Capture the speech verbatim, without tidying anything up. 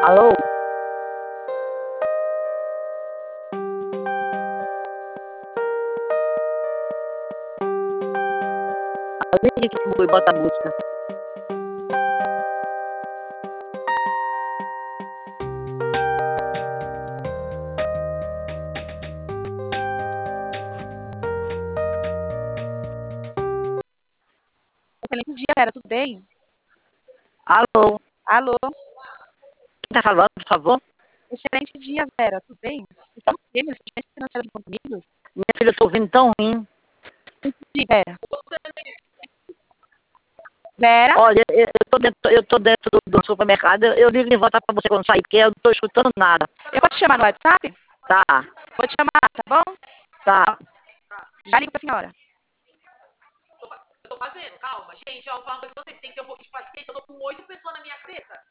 Alô? Liga que bota a música. Excelente dia, Vera, tudo bem? Alô? Alô? Quem tá falando, por favor? Excelente dia, Vera, tudo bem? Você está no quê? Meu assistente financeiro do comigo? Minha filha, eu tô ouvindo tão ruim. Entendi, Vera. Vera? Olha, eu eu tô dentro, eu tô dentro do, do supermercado. Eu, eu ligo de volta pra você quando sair, porque eu não tô escutando nada. Eu vou te chamar no WhatsApp? Tá, Vou te chamar, tá bom? tá. Já ligo pra senhora. Eu tô fazendo, calma. Gente, ó, eu falo pra vocês, tem que ter um pouquinho de paciência. Eu tô com oito pessoas na minha treta.